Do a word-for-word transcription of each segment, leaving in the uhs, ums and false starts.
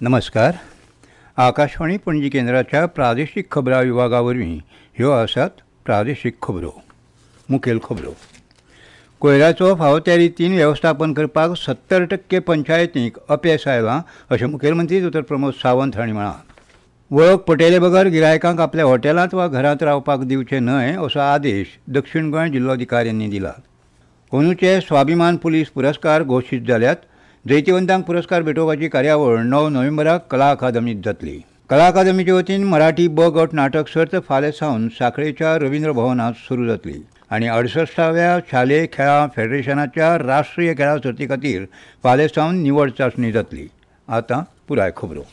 नमस्कार. आकाशवाणी पणजी केंद्राच्या प्रादेशीक खबरां विभागावरवीं ह्यो आसात प्रादेशीक खबरो. मुखेल खबरो. कोयराचो फावो त्या रितीन वेवस्थापन करपाक सत्तर टक्के पंचायतींक अपेस आयलां अशें मुखेलमंत्री दोतोर प्रमोद सावंत हांणी म्हळां. वळख पटयले बगर गिरायकांक आपल्या हॉटेलांत वा घरांत रावपाक दिवचे न्हय असो आदेश दक्षिण गोंय जिल्लोधिकाऱ्यांनी दिला. अंदूचे स्वाभिमान पुलीस पुरस्कार घोशीत जाल्यात. जैतिवंतांक पुरस्कार भेटोवपाची कार्यावळ णव नोव्हेंबराक कला अकादमीत जातली. कला अकादमीचे वतीन मराठी ब गट नाटक सर्त फाल्यां सावन सांखळेच्या रवींद्र भवनात सुरू जातली आनी अडसश्टाव्या शालेय खेळां फेडरेशनाच्या राष्ट्रीय खेळां सर्ती खातीर फाल्यां सावन निवड चांचणी जातली. आतां पुराय खबरो.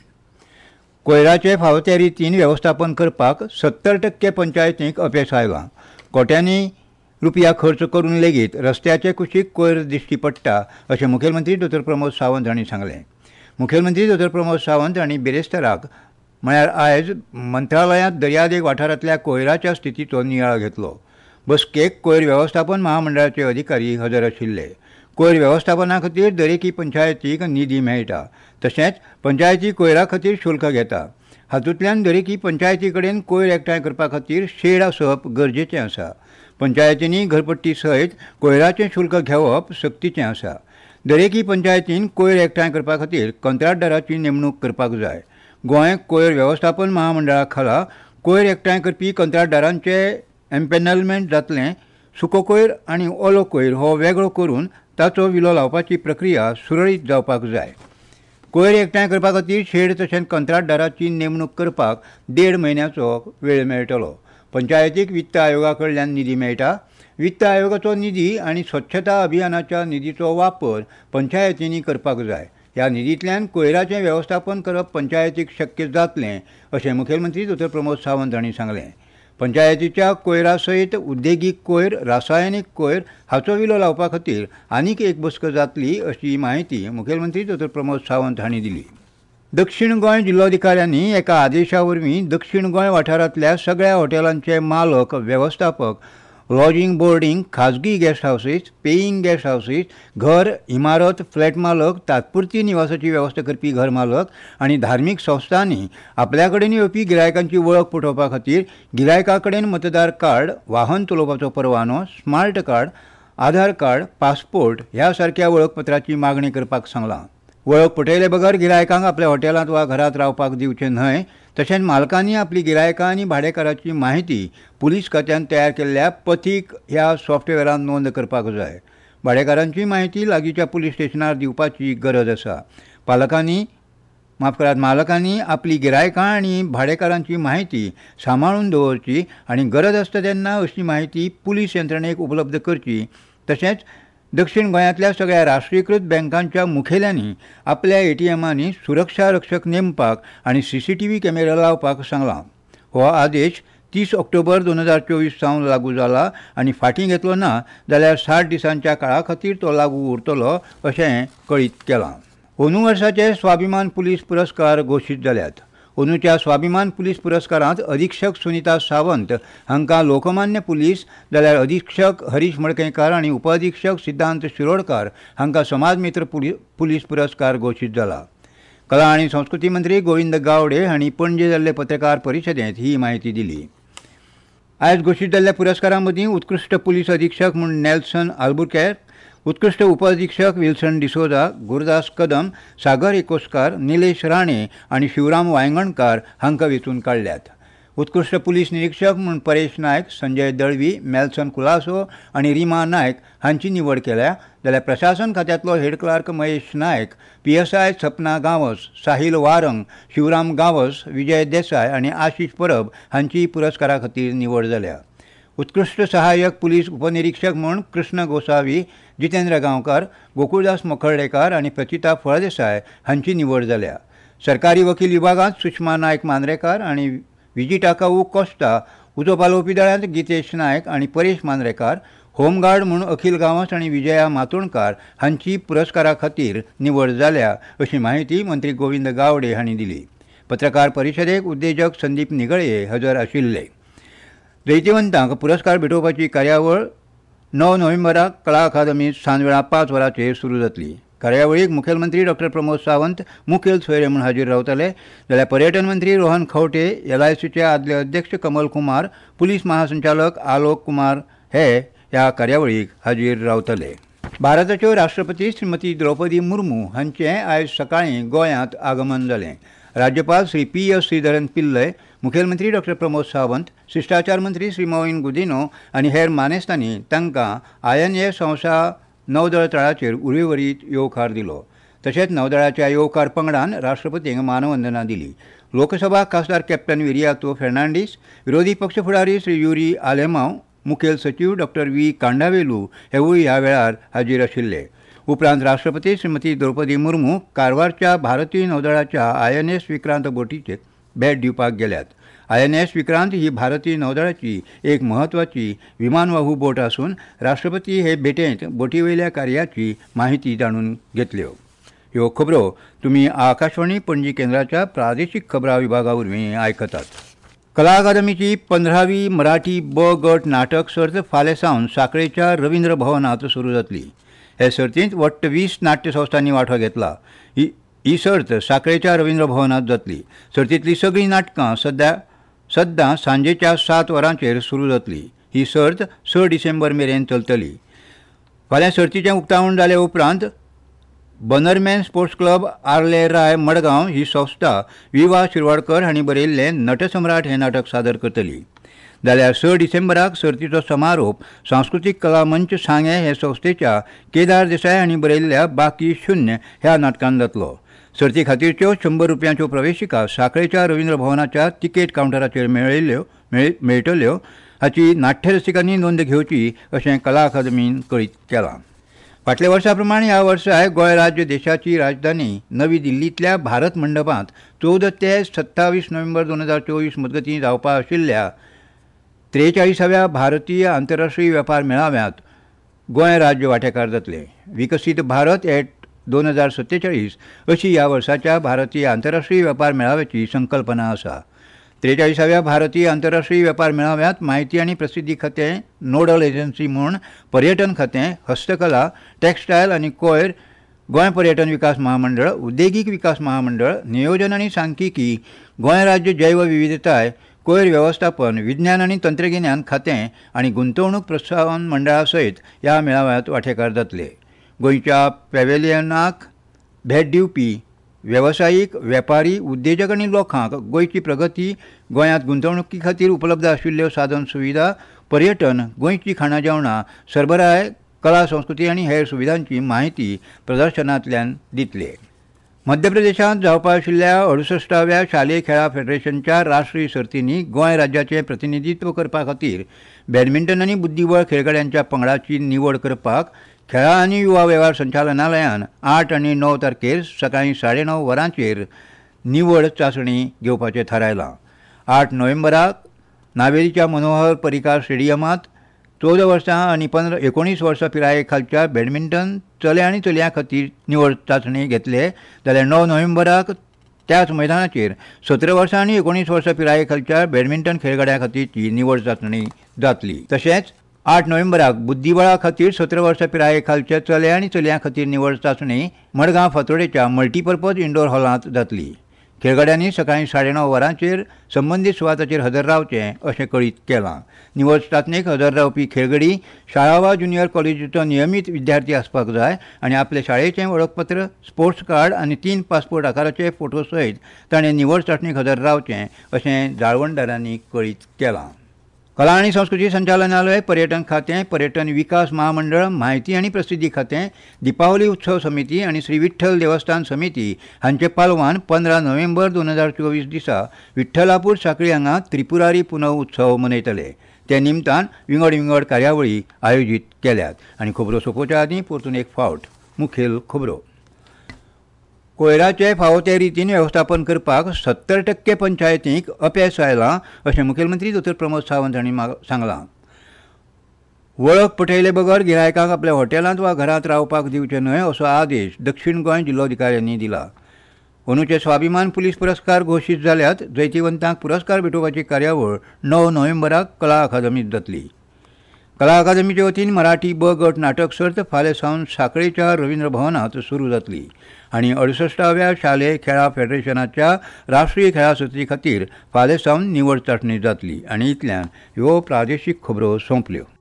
कोयराचे फावो त्या रितीन वेवस्थापन करपाक सत्तर टक्के पंचायतींक अपेस आयलां. कोट्यांनी रुपया खर्च करून लेगीत रस्त्याचे कुशीक कोयर दिश्टी पडटा अशें मुखेलमंत्री दोतोर प्रमोद सावंत हांणी सांगलें. मुखेलमंत्री दोतोर प्रमोद सावंत हांणी बिरेस्ताराक म्हळ्यार आयज मंत्रालयांत दर्यादेग वाठारांतल्या कोयराच्या स्थितीचो नियाळ घेतलो. बसकेक कोयर वेवस्थापन महामंडळाचे अधिकारी हजर आशिल्ले. कोयर वेवस्थापना खातीर दरेकी पंचायतीक निधी मेळटा. तशेंच पंचायती कोयरा खातीर शुल्क घेता. हातूंतल्यान दरेकी पंचायती कडेन कोयर एकठांय करपा खातीर शेड आसप गरजेचें आसा. पंचायतींनी घरपट्टी सयत कोयराचें शुल्क घेवप सक्तीचें आसा. दरेकी पंचायतीन कोयर एकठांय करपा खातीर कंत्राटदाराची नेमणूक करपाक जाय. गोंय कोयर वेवस्थापन महामंडळा खाला कोयर एकठांय करपी कंत्राटदारांचे एम्पॅनलमेंट जातलें. सुको कोयर आनी ओलो कोयर हो वेगळो करून ताचो विलो लावपाची प्रक्रिया सुरळीत जावपाक जाय. कोयर एकठांय करपा खातीर शेड तशेंच कंत्राटदाराची नेमणूक करपाक देड म्हयन्याचो वेळ मेळटलो. पंचायतीक वित्त आयोगा कडल्यान निधी मेळटा. वित्त आयोगाचो निधी आनी स्वच्छता अभियानाच्या निधीचो वापर पंचायतींनी करपाक जाय. ह्या निधींतल्यान कोयराचें वेवस्थापन करप पंचायतीक शक्य जातलें अशें मुखेलमंत्री दोतोर प्रमोद सावंत हांणी सांगलें. पंचायतीच्या कोयरा सयत उद्देगीक कोयर, रासायनीक कोयर हाचो विलो लावपा खातीर आनीक एक बसक जातली अशी माहिती मुखेलमंत्री दोतोर प्रमोद सावंत हांणी दिली. दक्षिण गोंय जिल्लोधिकाऱ्यांनी एका आदेशा वरवीं दक्षिण गोंय वाठारांतल्या सगळ्या हॉटेलांचे मालक, वेवस्थापक, लॉजिंग बोर्डिंग, खाजगी guest houses, paying guest houses, घर, इमारत, फ्लॅट मालक, तात्पुरती निवासाची वेवस्था करपी घर मालक आनी धार्मीक संस्थांनी आपल्या कडेन येवपी गिरायकांची वळख पटोवपा खातीर गिरायका कडेन मतदार कार्ड, वाहन चलोवपाचो परवानो, smart card, Aadhaar card, passport ह्या सारक्या वळखपत्राची मागणी करपाक सांगलां. वळख पटयले बगर गिरायकांक आपल्या हॉटेलांत वा घरांत रावपाक दिवचे न्हय. तशेंच मालकांनी आपली गिरायकां आनी भाडेकाराची माहिती पुलीस खात्यान तयार केल्ल्या पथीक ह्या सॉफ्टवेरांत नोंद करपाक जाय. भाडेकारांची माहिती लागींच्या पुलीस स्टेशनार दिवपाची गरज आसा. पालकांनी माफ करात मालकांनी आपली गिरायकां आनी भाडेकारांची माहिती सांबाळून दवरची आनी गरज आसता तेन्ना अशी माहिती पुलीस यंत्रणेक उपलब्ध करची. तशेंच दक्षिण गोंयांतल्या सगळ्या राष्ट्रीयकृत बँकांच्या मुखेल्यांनी आपल्या एटीएमांनी सुरक्षा रक्षक नेमपाक आनी सीसीटीव्ही कॅमेरा लावपाक सांगलां. हो आदेश तीस ऑक्टोबर दोन हजार चोवीस सावन लागू जाला आनी फाटीं घेतलो ना जाल्यार साठ दिसांच्या काळा खातीर तो लागू उरतलो अशें कळीत केलां. अंदू वर्साचे स्वाभिमान पुलीस पुरस्कार घोशीत जाल्यात. अंदूच्या स्वाभिमान पुलीस पुरस्कारांत अधीक्षक सुनीता सावंत हांकां लोकमान्य पुलीस जाल्यार अधीक्षक हरीश मडकयकार आनी उपअधीक्षक सिद्धांत शिरोडकार हांकां समाज मित्र पुलीस पुरस्कार घोशीत जाला. कला आनी संस्कृती मंत्री गोविंद गावडे हांणी पणजे जाल्ले पत्रकार परिशदेंत ही माहिती दिली. आयज घोशीत जाल्ल्या पुरस्कारां मदीं उत्कृश्ट पुलीस अधीक्षक म्हूण नेल्सन आल्बुकेर्क, उत्कृश्ट उपअधीक्षक विल्सन डिसोजा, गुरदास कदम, सागर एकोस्कार, निलेश राणे आनी शिवराम वांयगणकार हांकां वेंचून काडल्यात. उत्कृश्ट पुलीस निरीक्षक म्हूण परेश नायक, संजय दळवी, मेल्सन कुलासो आनी रिमा नायक हांची निवड केल्या. जाल्यार प्रशासन खात्यांतलो head clerk Mahesh Naik, PSI Sapna Gawas, Sahil Warang, Shivram Gawas, Vijay Desai आनी आशीष परब हांची पुरस्कारा खातीर निवड जाल्या. उत्कृश्ट सहाय्यक पुलीस उपनिरीक्षक म्हूण कृष्ण गोसावी, जितेंद्र गांवकार, गोकुळदास मोखर्डेकार आनी प्रचिता फळदेसाय हांची निवड जाल्या. सरकारी वकील विभागांत सुषमा नायक मांद्रेकार आनी विजिटाकाऊ कोस्टा, उजो पालोवपी दळांत गितेश नायक आनी परेश मांद्रेकार, होमगार्ड म्हूण अखिल गांवस आनी विजया मातोणकार हांची पुरस्कारा खातीर निवड जाल्या अशी माहिती मंत्री गोविंद गावडे हांणी दिली. पत्रकार परिशदेक उद्देजक संदीप निगळे हजर आशिल्ले. जैतिवंतांक पुरस्कार भेटोवपाची कार्यावळ णव नोव्हेंबराक कला अकादमीत सांजवेळा पांच वरांचेर सुरू जातली. कार्यावळीक मुखेलमंत्री डॉक्टर प्रमोद सावंत मुखेल सोयरे म्हूण हाजीर रावतले जाल्यार पर्यटन मंत्री रोहन खंवटे एलआयसीचे आदले अध्यक्ष कमल कुमार पुलीस महासंचालक आलोक कुमार हे ह्या कार्यावळीक हाजीर रावतले. भारताच्यो राष्ट्रपती श्रीमती द्रौपदी मुर्मू हांचें आयज सकाळीं गोंयांत आगमन जालें. राज्यपाल श्री पी एस श्रीधरन पिल्लय, मुखेलमंत्री डॉक्टर प्रमोद सावंत, शिश्टाचार मंत्री श्री मोईन गुदिनो आनी हेर मानेस्तांनी तांकां आय एन एस हंसा नौदळ तळाचेर उर्वेवरीत येवकार दिलो. तशेंच नौदळाच्या येवकार पंगडान राष्ट्रपतींक मानवंदना दिली. लोकसभा खासदार कॅप्टन विरियातो फेर्नांडीस, विरोधी पक्ष फुडारी श्री युरी आलेमांव, मुखेल सचिव डॉक्टर व्ही कांडावेलू हेवूय ह्या वेळार हाजीर आशिल्ले. उपरांत राष्ट्रपती श्रीमती द्रौपदी मुर्मू कारवारच्या भारतीय नौदळाच्या आय एन एस विक्रांत बोटीचेर भेट दिवपाक गेल्यात. आय एन एस विक्रांत ही भारतीय नौदळाची एक म्हत्वाची विमानवाहू बोट आसून राष्ट्रपती हे भेटेंत बोटीवयल्या कार्याची माहिती जाणून घेतल्यो. ह्यो खबरो तुमी आकाशवाणी पणजी केंद्राच्या प्रादेशीक खबरां विभागा वरवीं आयकतात. कला अकादमीची पंदरावी मराठी ब गट नाटक सर्त फाल्यां सावन साखळेच्या रवींद्र भवनांत सुरू जातली. हे सर्तींत वट्ट वीस नाट्य संस्थांनी वांटो घेतला. ही ही सर्त साखळेच्या रवींद्र भवनांत जातली. सर्तींतली सगळीं नाटकां सद्या सद्दां सांजेच्या सात वरांचेर सुरू जातली. ही सर्त स डिसेंबर मेरेन चलतली. फाल्यां सर्तीचें उक्तावण जाले उपरांत Bannerman sports club Arlem Raia Madgaon ही संस्था विवा शिरवाडकर हांणी बरयल्लें नटसम्राट हें नाटक सादर करतली. जाल्यार स डिसेंबराक सर्तीचो समारोप सांस्कृतीक कला मंच सांगे हे संस्थेच्या केदार देसाय हांणी बरयल्ल्या बाकी शुन्य ह्या नाटकान जातलो. सर्ती खातीरच्यो शंबर रुपयांच्यो प्रवेशिका साखळेच्या रवींद्र भवनाच्या तिकेट कावंटराचेर मेळयल्ल्यो मेळटल्यो हाची नाट्य रसिकांनी नोंद घेवची अशें कला अकादमीन कळीत केलां. फाटल्या वर्सा प्रमाण ह्या वर्साय गोंय राज्य देशाची राजधानी नवी दिल्लींतल्या भारत मंडपांत चवदा ते सत्तावीस नोव्हेंबर दोन हजार चोवीस मजगतीं जावपा आशिल्ल्या त्रेचाळीसाव्या भारतीय आंतरराष्ट्रीय वेपार मेळाव्यांत गोंय राज्य वांटेकार जातले. विकसीत भारत एट दोन हजार सत्तेचाळीस अशी ह्या वर्साच्या भारतीय आंतरराष्ट्रीय वेपार मेळाव्याची संकल्पना आसा. त्रेचाळीसाव्या भारतीय आंतरराष्ट्रीय वेपार मेळाव्यांत माहिती आनी प्रसिद्धी खातें नोडल एजन्सी म्हूण पर्यटन खातें, हस्तकला, टॅक्सटायल आनी कोयर, गोंय पर्यटन विकास महामंडळ, उद्देगीक विकास महामंडळ, नियोजन आनी सांख्यिकी, गोंय राज्य जैव विविधताय, कोयर वेवस्थापन, विज्ञान आनी तंत्रगिन्यान खातें आनी गुंतवणूक प्रोत्साहन मंडळा सयत ह्या मेळाव्यांत वांटेकार जातले. गोंयच्या पॅवेलियनाक भेट दिवपी वेवसायीक, वेपारी, उद्देजक आनी लोकांक गोंयची प्रगती, गोंयांत गुंतवणुकी खातीर उपलब्ध आशिल्ल्यो साधन सुविधा, पर्यटन, गोंयची खाणां जेवणां, सरबराय, कला संस्कृती आनी हेर सुविधांची माहिती प्रदर्शनांतल्यान दितले. मध्य प्रदेशांत जावपा आशिल्ल्या अडुसश्टाव्या शालेय खेळां फेडरेशनच्या राष्ट्रीय सर्तींनी गोंय राज्याचें प्रतिनिधित्व करपा खातीर बॅडमिंटन आनी बुद्धीबळ खेळगड्यांच्या पंगडाची निवड करपाक खेळां आनी युवा वेव्हार संचालनालयान आठ आनी णव तारखेर सकाळीं साडे णव वरांचेर निवड चांचणी घेवपाचें थारायलां. आठ नोव्हेंबराक नावेलीच्या मनोहर परिकार स्टेडियमांत चवदा वर्सां आनी पंदरा एकोणीस वर्सां पिराये खालच्या बॅडमिंटन चले आनी चलयां खातीर निवड चांचणी घेतले जाल्यार णव नोव्हेंबराक त्याच मैदानाचेर सतरा वर्सां आनी एकोणीस वर्सां पिराये खालच्या बॅडमिंटन खेळगड्यां खातीरची निवड चांचणी जातली. तशेंच आठ नोव्हेंबराक बुद्धीबळा खातीर सतरा वर्सां पिराये खालच्या चले आनी चलयां खातीर निवड चांचणी मडगांव फातोडेच्या मल्टीपर्पज इंडोर हॉलांत जातली. खेळगड्यांनी सकाळीं साडे णव वरांचेर संबंदीत सुवाताचेर हजर रावचें अशें कळीत केलां. निवड चांचणेक हजर रावपी खेळगडी शाळा वा ज्युनियर कॉलेजीचो नियमीत विद्यार्थी आसपाक जाय आनी आपले शाळेचें वळखपत्र, स्पोर्ट्स कार्ड आनी तीन पासपोर्ट आकाराचे फोटो सयत ताणें निवड चांचणेक हजर रावचें अशें जाळवणदारांनी कळीत केलां. कला आनी संस्कृती संचालनालय, पर्यटन खातें, पर्यटन विकास महामंडळ, माहिती आनी प्रसिद्धी खातें, दिपावली उत्सव समिती आनी श्री विठ्ठल देवस्थान समिती हांचे पालवान पंदरा नोव्हेंबर दोन हजार चोवीस दिसा विठ्ठलापूर सांखळी हांगा त्रिपुरारी पुनव उत्सव मनयतले. ते निमतान विंगड विंगड कार्यावळी आयोजीत केल्यात. आनी खबरो सोंपोवच्या आदीं परतून एक फावट मुखेल खबरो. कोयराचे फावो ते रितीन वेवस्थापन करपाक सत्तर टक्के पंचायतींक अपेस आयलां अशें मुखेलमंत्री दोतोर प्रमोद सावंत हांणी सांगलां. वळख पटयले बगर गिरायकांक आपल्या हॉटेलांत वा घरांत रावपाक दिवचे न्हय असो आदेश दक्षिण गोंय जिल्लोधिकाऱ्यांनी दिला. अंदूचे स्वाभिमान पुलीस पुरस्कार घोशीत जाल्यात. जैतिवंतांक पुरस्कार भेटोवपाची कार्यावळ णव नोव्हेंबराक कला अकादमींत जातली. कला अकादमीचे वतीन मराठी ब गट नाटक सर्त फाल्यां सावन साखळेच्या रवींद्र भवनात सुरू जातली आनी अडुसश्टाव्या शालेय खेळां फेडरेशनाच्या राष्ट्रीय खेळां सर्ती खातीर फाल्यां सावन निवड चांचणी जातली आनी इतल्यान ह्यो प्रादेशीक खबरो सोंपल्यो.